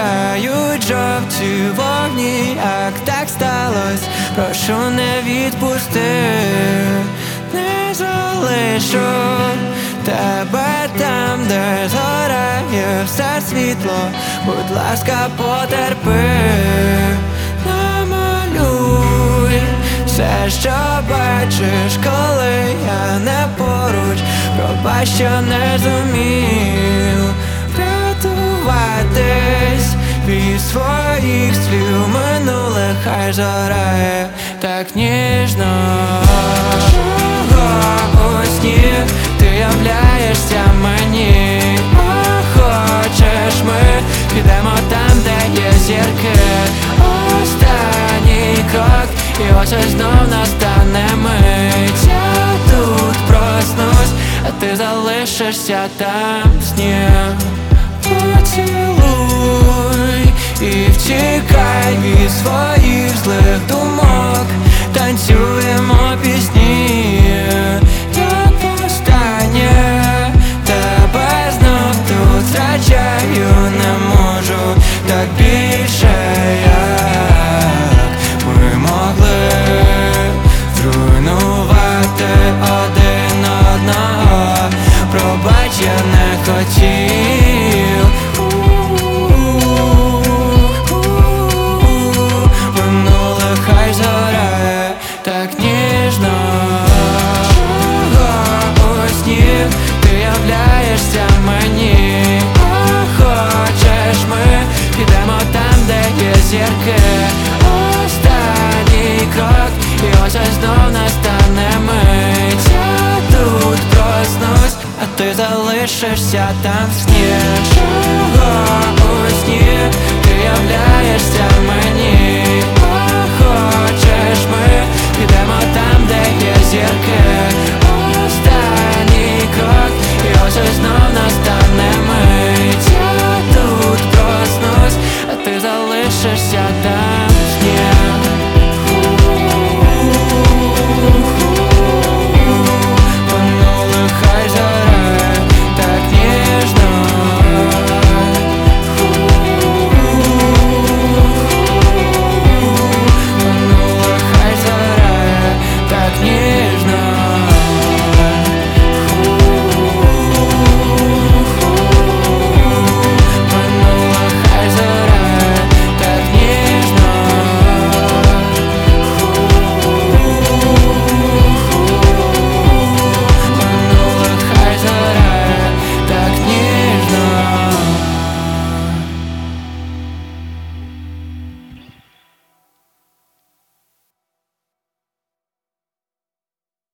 згорають жовті вогні. Як так сталось, прошу не відпусти, не залишу тебе там, де згорає все світло. Будь ласка, потерпи, намалюй все, що бачиш, коли я не поруч. Пробач, що не зумів врятуватись від своїх слів минулих. Хай згорає так ніжно. Чого у сні ти являєшся мені? Хочеш, ми підемо там, де є зірки. Останній крок, і ось знов настане мить. Я тут проснусь, а ти залишишся там в сні. Поцілуй і втікай від своїх злих думок. Танцюємо пісні, як востаннє. Тебе знов тут втрачаю, не можу так більше. Як ми могли зруйнувати один одного? Пробач, я не хотів. Минуле хай згорає так ніжно. Чого у сні ти являєшся мені? Хочеш, ми підемо там, де є зірки. Останній крок, і ось знов настане мить. Я тут проснусь, а ти залишишся там в сні. Чого у сні ти являєшся мені? Хочеш, ми підемо там, де є зірки. Останній крок, і ось знов настане мить. Я тут проснусь, а ти залишишся там.